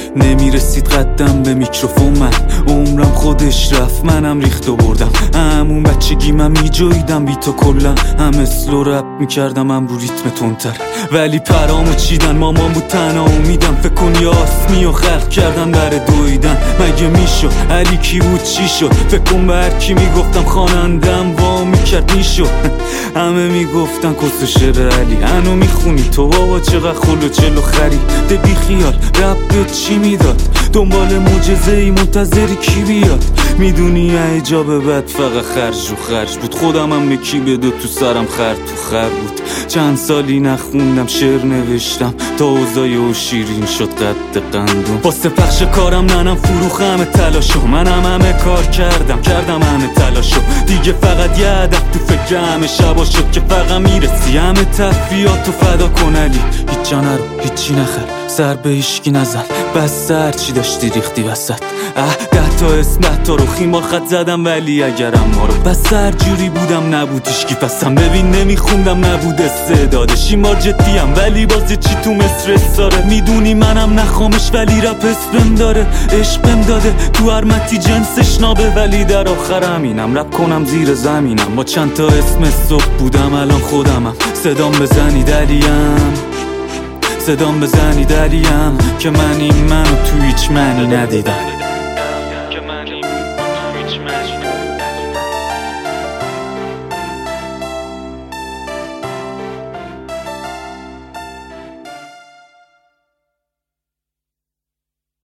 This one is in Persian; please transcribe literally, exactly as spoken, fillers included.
نمیرسید قدم به میکروفون، من عمرم خودش رفت، منم ریخت و بردم. همون بچگی من میجویدم بی تو کلن، هم اسلو رپ میکردم هم رو ریتم تندتر. ولی پرامو چیدن، مامان بود تنها امیدم. فکر کن یه آسمی و خلق کردن برای دویدن. مگه میشد علی کی بود چی شد؟ فکر کن به هر کی میگفتم خوانندم وا میکرد میشد. همه میگفتن کس و شعر علی، انو میخونی تو بابا چقدر خل و چلو خری. ده بی خیال رب به چی میداد؟ دنبال معجزه ای منتظری کی بیاد؟ میدونی اجابه بد فقط خرج و خرج بود. خودم هم یکی بده تو سرم خر تو خر بود. چند سالی نخوندم شعر نوشتم تا اوضاعی و شیرین شد قد قندون. واسه پخش کارم ننم فروخ همه تلاشو، منم همه کار کردم کردم همه تلاشو. دیگه فقط یه هدف تو فکر همه شبا شد که فقط میرسی همه تفریاتو فدا کن علی. هیچ جا نرو هیچی نخر، سر به هیشکی نزن، بس هر چی داشتی ریختی وسط. اه ده تا اسم ده تا رو خیمار خط زدم، ولی اگرم ما رو بس هر جوری بودم نبود هیشکی پسم. ببین نمیخوندم نبود استعدادش، این بار جدیم ولی باز چی تو مصر استاره. میدونی منم نخوامش ولی رپ اسمم داره، عشقم داده تو هر متی جنسش نابه. ولی در آخر همینم رپ کنم زیر زمینم، با چند تا اسم صبح بودم الان خودمم. صدام بزنی دریم، صدام بزنی دریم که من این منو تو هیچ معنی ندیدم.